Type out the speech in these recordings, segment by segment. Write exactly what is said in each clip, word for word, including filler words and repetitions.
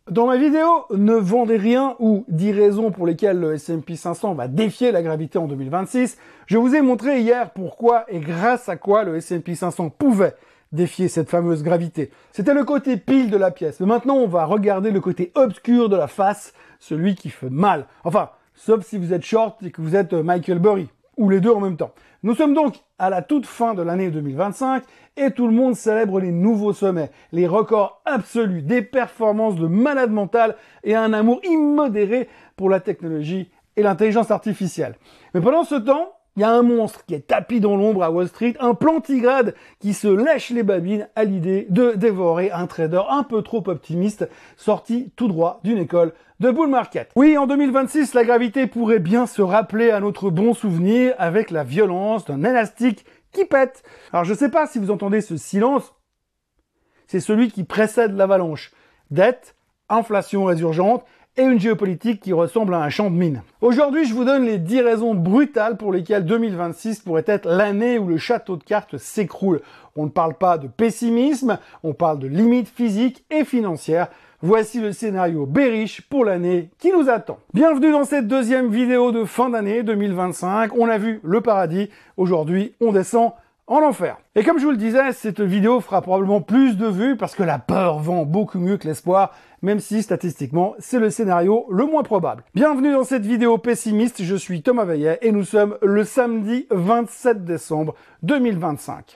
Dans ma vidéo « Ne vendez rien » ou dix raisons pour lesquelles le S and P cinq cents va défier la gravité en deux mille vingt-six, je vous ai montré hier pourquoi et grâce à quoi le S and P cinq cents pouvait défier cette fameuse gravité. C'était le côté pile de la pièce, mais maintenant on va regarder le côté obscur de la face, celui qui fait mal. Enfin, sauf si vous êtes short et que vous êtes Michael Burry, ou les deux en même temps. Nous sommes donc à la toute fin de l'année deux mille vingt-cinq et tout le monde célèbre les nouveaux sommets, les records absolus, des performances de malade mental et un amour immodéré pour la technologie et l'intelligence artificielle. Mais pendant ce temps, il y a un monstre qui est tapi dans l'ombre à Wall Street, un plantigrade qui se lèche les babines à l'idée de dévorer un trader un peu trop optimiste, sorti tout droit d'une école de bull market. Oui, en deux mille vingt-six, la gravité pourrait bien se rappeler à notre bon souvenir avec la violence d'un élastique qui pète. Alors je sais pas si vous entendez ce silence, c'est celui qui précède l'avalanche. Dette, inflation résurgente, et une géopolitique qui ressemble à un champ de mines. Aujourd'hui, je vous donne les dix raisons brutales pour lesquelles deux mille vingt-six pourrait être l'année où le château de cartes s'écroule. On ne parle pas de pessimisme, on parle de limites physiques et financières. Voici le scénario bearish pour l'année qui nous attend. Bienvenue dans cette deuxième vidéo de fin d'année deux mille vingt-cinq. On a vu le paradis. Aujourd'hui, on descend en enfer. Et comme je vous le disais, cette vidéo fera probablement plus de vues parce que la peur vend beaucoup mieux que l'espoir, même si statistiquement, c'est le scénario le moins probable. Bienvenue dans cette vidéo pessimiste, je suis Thomas Veillet et nous sommes le samedi vingt-sept décembre deux mille vingt-cinq.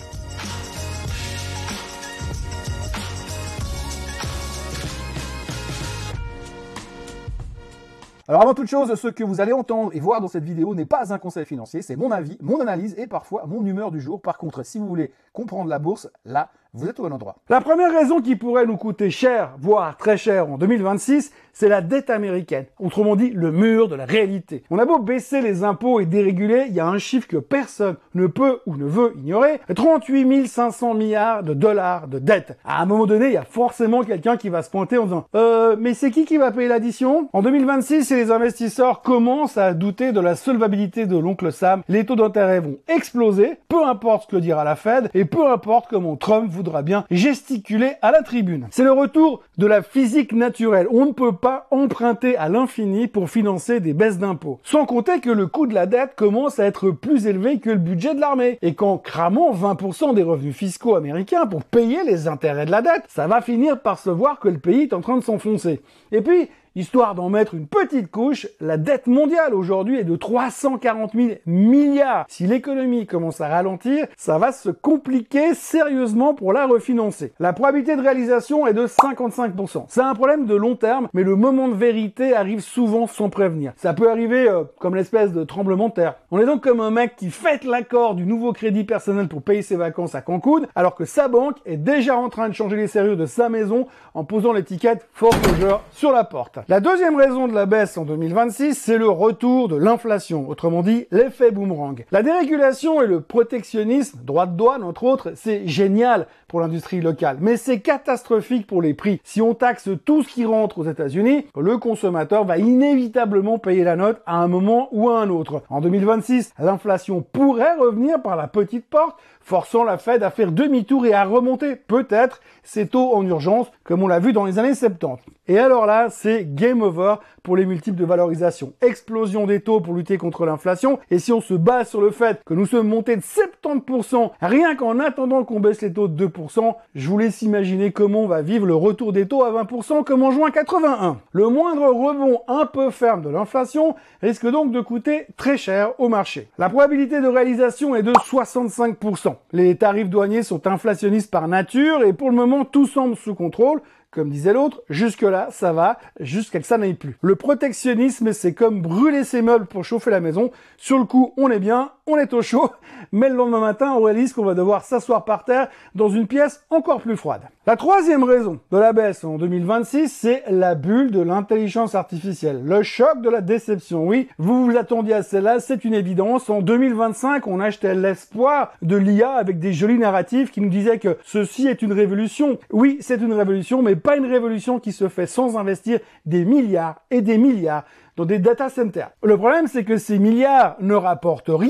Alors avant toute chose, ce que vous allez entendre et voir dans cette vidéo n'est pas un conseil financier, c'est mon avis, mon analyse et parfois mon humeur du jour. Par contre, si vous voulez comprendre la bourse, là, vous êtes au bon endroit. La première raison qui pourrait nous coûter cher, voire très cher en deux mille vingt-six, c'est la dette américaine. Autrement dit, le mur de la réalité. On a beau baisser les impôts et déréguler, il y a un chiffre que personne ne peut ou ne veut ignorer. trente-huit mille cinq cents milliards de dollars de dette. À un moment donné, il y a forcément quelqu'un qui va se pointer en disant « Euh, mais c'est qui qui va payer l'addition ?» En deux mille vingt-six, si les investisseurs commencent à douter de la solvabilité de l'oncle Sam, les taux d'intérêt vont exploser, peu importe ce que dira la Fed, et peu importe comment Trump voudra bien gesticuler à la tribune. C'est le retour de la physique naturelle. On ne peut pas emprunter à l'infini pour financer des baisses d'impôts. Sans compter que le coût de la dette commence à être plus élevé que le budget de l'armée. Et qu'en cramant vingt pour cent des revenus fiscaux américains pour payer les intérêts de la dette, ça va finir par se voir que le pays est en train de s'enfoncer. Et puis, histoire d'en mettre une petite couche, la dette mondiale aujourd'hui est de trois cent quarante mille milliards. Si l'économie commence à ralentir, ça va se compliquer sérieusement pour la refinancer. La probabilité de réalisation est de cinquante-cinq pour cent. C'est un problème de long terme, mais le moment de vérité arrive souvent sans prévenir. Ça peut arriver euh, comme l'espèce de tremblement de terre. On est donc comme un mec qui fête l'accord du nouveau crédit personnel pour payer ses vacances à Cancun, alors que sa banque est déjà en train de changer les serrures de sa maison en posant l'étiquette foreclosure sur la porte. La deuxième raison de la baisse en deux mille vingt-six, c'est le retour de l'inflation, autrement dit l'effet boomerang. La dérégulation et le protectionnisme, droit de douane entre autres, c'est génial pour l'industrie locale, mais c'est catastrophique pour les prix. Si on taxe tout ce qui rentre aux États-Unis, le consommateur va inévitablement payer la note à un moment ou à un autre. En deux mille vingt-six, l'inflation pourrait revenir par la petite porte, forçant la Fed à faire demi-tour et à remonter peut-être ses taux en urgence, comme on l'a vu dans les années soixante-dix. Et alors là, c'est game over pour les multiples de valorisation. Explosion des taux pour lutter contre l'inflation. Et si on se base sur le fait que nous sommes montés de soixante-dix pour cent rien qu'en attendant qu'on baisse les taux de deux pour cent, je vous laisse imaginer comment on va vivre le retour des taux à vingt pour cent comme en juin quatre-vingt-un. Le moindre rebond un peu ferme de l'inflation risque donc de coûter très cher au marché. La probabilité de réalisation est de soixante-cinq pour cent. Les tarifs douaniers sont inflationnistes par nature et pour le moment tout semble sous contrôle. Comme disait l'autre, jusque-là, ça va, jusqu'à que ça n'aille plus. Le protectionnisme, c'est comme brûler ses meubles pour chauffer la maison. Sur le coup, on est bien, on est au chaud, mais le lendemain matin, on réalise qu'on va devoir s'asseoir par terre dans une pièce encore plus froide. La troisième raison de la baisse en deux mille vingt-six, c'est la bulle de l'intelligence artificielle. Le choc de la déception. Oui, vous vous attendiez à celle-là, c'est une évidence. En deux mille vingt-cinq, on achetait l'espoir de l'I A avec des jolis narratifs qui nous disaient que ceci est une révolution. Oui, c'est une révolution, mais pas une révolution qui se fait sans investir des milliards et des milliards dans des data centers. Le problème, c'est que ces milliards ne rapportent rien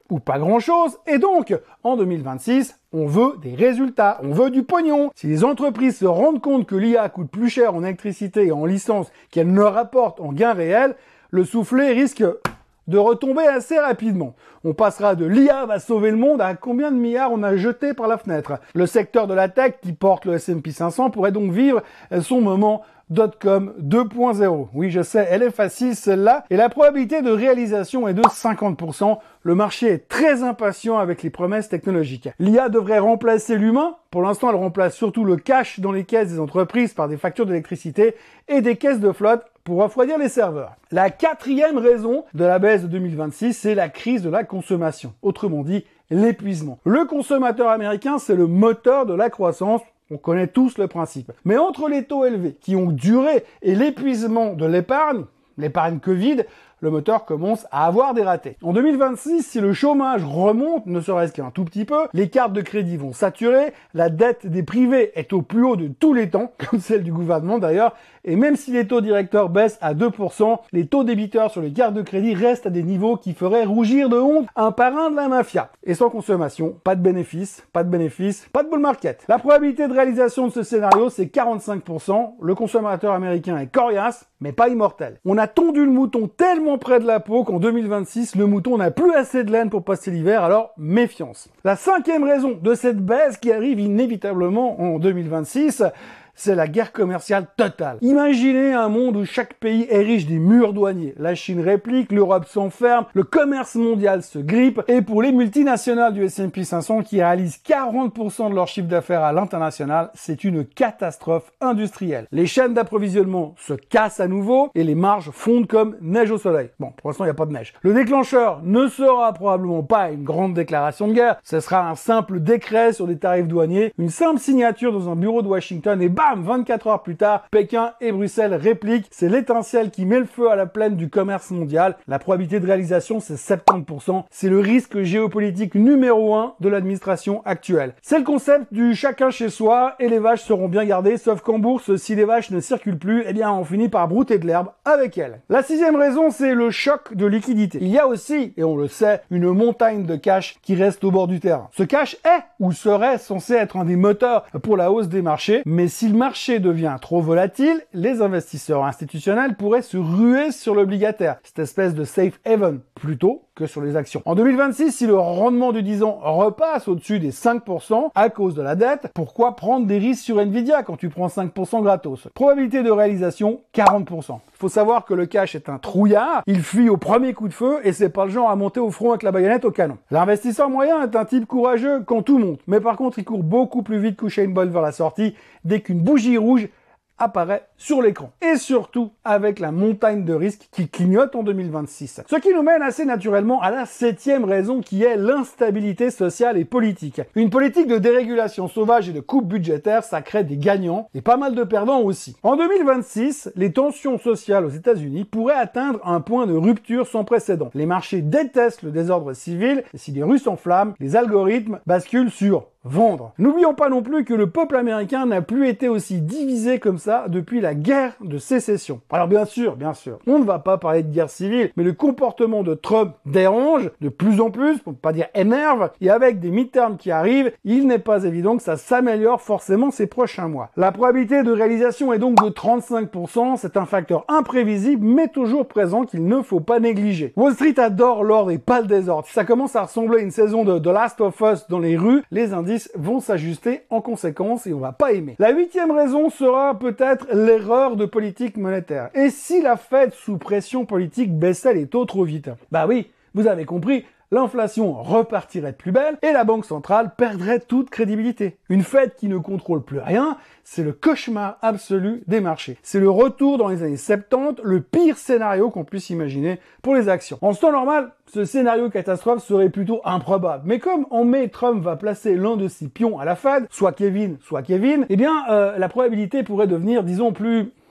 ou pas grand-chose, et donc, en deux mille vingt-six, on veut des résultats, on veut du pognon. Si les entreprises se rendent compte que l'I A coûte plus cher en électricité et en licence qu'elle ne rapporte en gains réels, le soufflet risque de retomber assez rapidement. On passera de l'I A va sauver le monde à combien de milliards on a jeté par la fenêtre. Le secteur de la tech qui porte le S and P cinq cents pourrait donc vivre son moment dot-com deux point zéro. Oui, je sais, elle est facile celle-là, et la probabilité de réalisation est de cinquante pour cent. Le marché est très impatient avec les promesses technologiques. L'I A devrait remplacer l'humain. Pour l'instant, elle remplace surtout le cash dans les caisses des entreprises par des factures d'électricité et des caisses de flotte pour refroidir les serveurs. La quatrième raison de la baisse de deux mille vingt-six, c'est la crise de la consommation. Autrement dit, l'épuisement. Le consommateur américain, c'est le moteur de la croissance. On connaît tous le principe. Mais entre les taux élevés qui ont duré et l'épuisement de l'épargne, l'épargne Covid, le moteur commence à avoir des ratés. En deux mille vingt-six, si le chômage remonte, ne serait-ce qu'un tout petit peu, les cartes de crédit vont saturer, la dette des privés est au plus haut de tous les temps, comme celle du gouvernement d'ailleurs, et même si les taux directeurs baissent à deux pour cent, les taux débiteurs sur les cartes de crédit restent à des niveaux qui feraient rougir de honte un parrain de la mafia. Et sans consommation, pas de bénéfice, pas de bénéfice, pas de bull market. La probabilité de réalisation de ce scénario, c'est quarante-cinq pour cent. Le consommateur américain est coriace, mais pas immortel. On a tondu le mouton tellement près de la peau qu'en deux mille vingt-six, le mouton n'a plus assez de laine pour passer l'hiver, alors méfiance. La cinquième raison de cette baisse qui arrive inévitablement en deux mille vingt-six, c'est la guerre commerciale totale. Imaginez un monde où chaque pays érige des murs douaniers. La Chine réplique, l'Europe s'enferme, le commerce mondial se grippe, et pour les multinationales du S and P cinq cents qui réalisent quarante pour cent de leur chiffre d'affaires à l'international, c'est une catastrophe industrielle. Les chaînes d'approvisionnement se cassent à nouveau et les marges fondent comme neige au soleil. Bon, pour l'instant, il n'y a pas de neige. Le déclencheur ne sera probablement pas une grande déclaration de guerre, ce sera un simple décret sur des tarifs douaniers, une simple signature dans un bureau de Washington et bam, vingt-quatre heures plus tard, Pékin et Bruxelles répliquent. C'est l'étincelle qui met le feu à la plaine du commerce mondial. La probabilité de réalisation, c'est soixante-dix pour cent. C'est le risque géopolitique numéro un de l'administration actuelle. C'est le concept du chacun chez soi et les vaches seront bien gardées, sauf qu'en bourse, si les vaches ne circulent plus, eh bien, on finit par brouter de l'herbe avec elles. La sixième raison, c'est le choc de liquidité. Il y a aussi, et on le sait, une montagne de cash qui reste au bord du terrain. Ce cash est ou serait censé être un des moteurs pour la hausse des marchés, mais si le marché devient trop volatile, les investisseurs institutionnels pourraient se ruer sur l'obligataire, cette espèce de safe haven, plutôt que sur les actions. En deux mille vingt-six, si le rendement du dix ans repasse au-dessus des cinq pour cent à cause de la dette, pourquoi prendre des risques sur Nvidia quand tu prends cinq pour cent gratos? Probabilité de réalisation, quarante pour cent. Il faut savoir que le cash est un trouillard, il fuit au premier coup de feu et c'est pas le genre à monter au front avec la baïonnette au canon. L'investisseur moyen est un type courageux quand tout monte, mais par contre il court beaucoup plus vite qu'Usain Bolt vers la sortie dès qu'une bougie rouge apparaît sur l'écran. Et surtout avec la montagne de risques qui clignote en deux mille vingt-six. Ce qui nous mène assez naturellement à la septième raison qui est l'instabilité sociale et politique. Une politique de dérégulation sauvage et de coupe budgétaire, ça crée des gagnants et pas mal de perdants aussi. En deux mille vingt-six, les tensions sociales aux États-Unis pourraient atteindre un point de rupture sans précédent. Les marchés détestent le désordre civil et si les rues s'enflamment, les algorithmes basculent sur vendre. N'oublions pas non plus que le peuple américain n'a plus été aussi divisé comme ça depuis la guerre de sécession. Alors bien sûr, bien sûr, on ne va pas parler de guerre civile, mais le comportement de Trump dérange de plus en plus, pour ne pas dire énerve, et avec des midterms qui arrivent, il n'est pas évident que ça s'améliore forcément ces prochains mois. La probabilité de réalisation est donc de trente-cinq pour cent, c'est un facteur imprévisible, mais toujours présent qu'il ne faut pas négliger. Wall Street adore l'ordre et pas le désordre. Si ça commence à ressembler à une saison de The Last of Us dans les rues, les indices vont s'ajuster en conséquence et on va pas aimer. La huitième raison sera peut-être l'erreur de politique monétaire. Et si la Fed sous pression politique baissait les taux trop vite? Bah oui, vous avez compris, l'inflation repartirait de plus belle et la Banque centrale perdrait toute crédibilité. Une Fed qui ne contrôle plus rien, c'est le cauchemar absolu des marchés. C'est le retour dans les années soixante-dix, le pire scénario qu'on puisse imaginer pour les actions. En ce temps normal, ce scénario catastrophe serait plutôt improbable. Mais comme en mai, Trump va placer l'un de ses pions à la Fed, soit Kevin, soit Kevin, eh bien, euh, la probabilité pourrait devenir, disons, plus...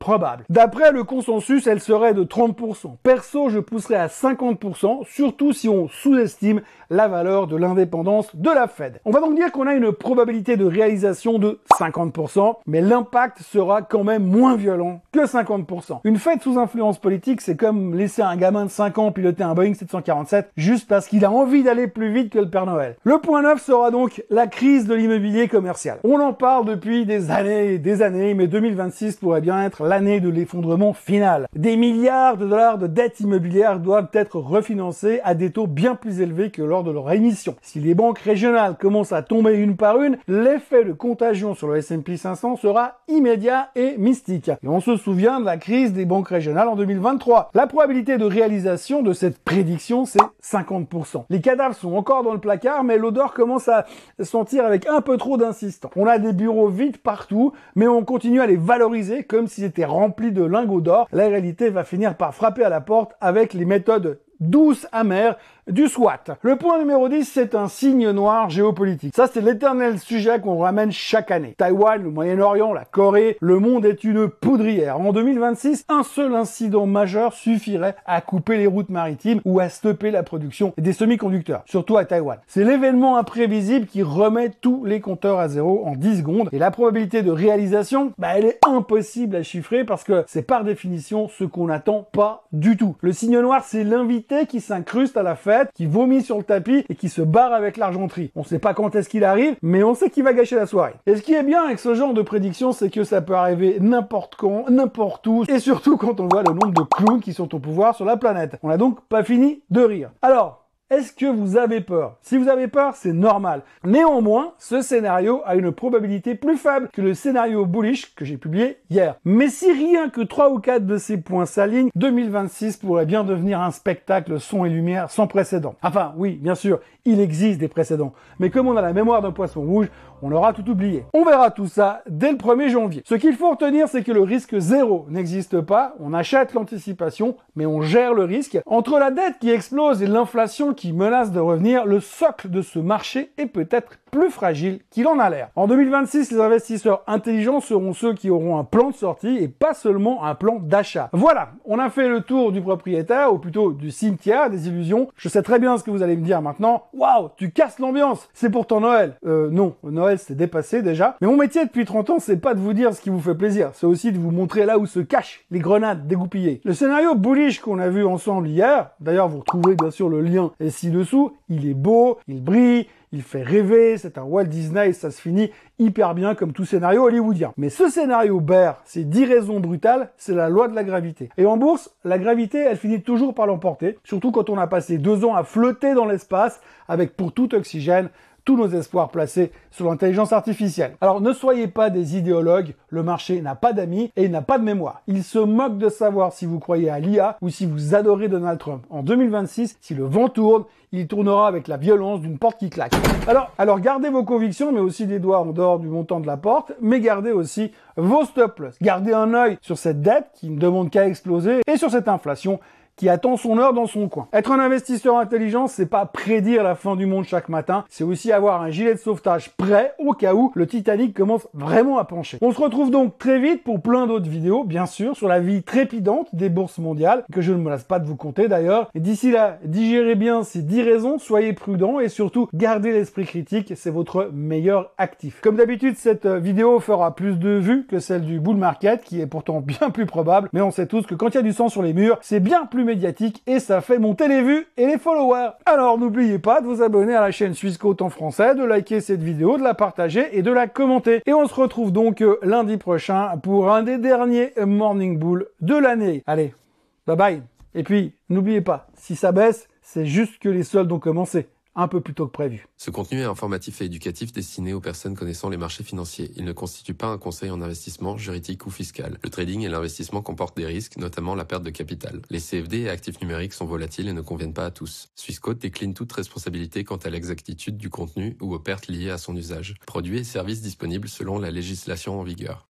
probable. D'après le consensus, elle serait de trente pour cent. Perso, je pousserais à cinquante pour cent, surtout si on sous-estime la valeur de l'indépendance de la Fed. On va donc dire qu'on a une probabilité de réalisation de cinquante pour cent, mais l'impact sera quand même moins violent que cinquante pour cent. Une Fed sous influence politique, c'est comme laisser un gamin de cinq ans piloter un Boeing sept cent quarante-sept juste parce qu'il a envie d'aller plus vite que le Père Noël. Le point neuf sera donc la crise de l'immobilier commercial. On en parle depuis des années et des années, mais deux mille vingt-six pourrait bien être l'année de l'effondrement final. Des milliards de dollars de dettes immobilières doivent être refinancés à des taux bien plus élevés que lors de leur émission. Si les banques régionales commencent à tomber une par une, l'effet de contagion sur le S and P cinq cents sera immédiat et mystique. Et on se souvient de la crise des banques régionales en deux mille vingt-trois. La probabilité de réalisation de cette prédiction, c'est cinquante pour cent. Les cadavres sont encore dans le placard, mais l'odeur commence à sentir avec un peu trop d'insistance. On a des bureaux vides partout, mais on continue à les valoriser comme s'ils étaient remplis de lingots d'or. La réalité va finir par frapper à la porte avec les méthodes douces, amères du SWAT. Le point numéro dix, c'est un signe noir géopolitique. Ça, c'est l'éternel sujet qu'on ramène chaque année. Taïwan, le Moyen-Orient, la Corée, le monde est une poudrière. En deux mille vingt-six, un seul incident majeur suffirait à couper les routes maritimes ou à stopper la production des semi-conducteurs, surtout à Taïwan. C'est l'événement imprévisible qui remet tous les compteurs à zéro en dix secondes. Et la probabilité de réalisation, bah, elle est impossible à chiffrer parce que c'est par définition ce qu'on n'attend pas du tout. Le signe noir, c'est l'invité qui s'incruste à la fête, qui vomit sur le tapis et qui se barre avec l'argenterie. On sait pas quand est-ce qu'il arrive, mais on sait qu'il va gâcher la soirée. Et ce qui est bien avec ce genre de prédiction, c'est que ça peut arriver n'importe quand, n'importe où, et surtout quand on voit le nombre de clowns qui sont au pouvoir sur la planète. On n'a donc pas fini de rire. Alors, est-ce que vous avez peur? Si vous avez peur, c'est normal. Néanmoins, ce scénario a une probabilité plus faible que le scénario bullish que j'ai publié hier. Mais si rien que trois ou quatre de ces points s'alignent, deux mille vingt-six pourrait bien devenir un spectacle son et lumière sans précédent. Enfin, oui, bien sûr, il existe des précédents. Mais comme on a la mémoire d'un poisson rouge, on aura tout oublié. On verra tout ça dès le premier janvier. Ce qu'il faut retenir, c'est que le risque zéro n'existe pas. On achète l'anticipation, mais on gère le risque. Entre la dette qui explose et l'inflation qui menace de revenir, le socle de ce marché est peut-être plus fragile qu'il en a l'air. En deux mille vingt-six, les investisseurs intelligents seront ceux qui auront un plan de sortie et pas seulement un plan d'achat. Voilà, on a fait le tour du propriétaire, ou plutôt du cimetière des illusions. Je sais très bien ce que vous allez me dire maintenant. Waouh, tu casses l'ambiance. C'est pourtant Noël. Euh, non, Noël c'est dépassé déjà. Mais mon métier depuis trente ans, c'est pas de vous dire ce qui vous fait plaisir. C'est aussi de vous montrer là où se cachent les grenades dégoupillées. Le scénario bullish qu'on a vu ensemble hier, d'ailleurs vous retrouverez bien sûr le lien ci-dessous, il est beau, il brille, il fait rêver, c'est un Walt Disney et ça se finit hyper bien comme tout scénario hollywoodien. Mais ce scénario bear, c'est dix raisons brutales, c'est la loi de la gravité. Et en bourse, la gravité, elle finit toujours par l'emporter, surtout quand on a passé deux ans à flotter dans l'espace avec pour tout oxygène tous nos espoirs placés sur l'intelligence artificielle. Alors ne soyez pas des idéologues, le marché n'a pas d'amis et il n'a pas de mémoire. Il se moque de savoir si vous croyez à l'I A ou si vous adorez Donald Trump. En deux mille vingt-six, si le vent tourne, il tournera avec la violence d'une porte qui claque. Alors, alors gardez vos convictions, mais aussi les doigts en dehors du montant de la porte, mais gardez aussi vos stop loss. Gardez un œil sur cette dette qui ne demande qu'à exploser et sur cette inflation qui attend son heure dans son coin. Être un investisseur intelligent, c'est pas prédire la fin du monde chaque matin, c'est aussi avoir un gilet de sauvetage prêt au cas où le Titanic commence vraiment à pencher. On se retrouve donc très vite pour plein d'autres vidéos, bien sûr, sur la vie trépidante des bourses mondiales, que je ne me lasse pas de vous compter d'ailleurs. Et d'ici là, digérez bien ces dix raisons, soyez prudents et surtout, gardez l'esprit critique, c'est votre meilleur actif. Comme d'habitude, cette vidéo fera plus de vues que celle du bull market, qui est pourtant bien plus probable, mais on sait tous que quand il y a du sang sur les murs, c'est bien plus médiatique et ça fait monter les vues et les followers. Alors n'oubliez pas de vous abonner à la chaîne Swissquote en français, de liker cette vidéo, de la partager et de la commenter. Et on se retrouve donc lundi prochain pour un des derniers Morning Bull de l'année. Allez, bye bye. Et puis n'oubliez pas, si ça baisse, c'est juste que les soldes ont commencé. Un peu plus tôt que prévu. Ce contenu est informatif et éducatif destiné aux personnes connaissant les marchés financiers. Il ne constitue pas un conseil en investissement, juridique ou fiscal. Le trading et l'investissement comportent des risques, notamment la perte de capital. Les C F D et actifs numériques sont volatiles et ne conviennent pas à tous. Swissquote décline toute responsabilité quant à l'exactitude du contenu ou aux pertes liées à son usage. Produits et services disponibles selon la législation en vigueur.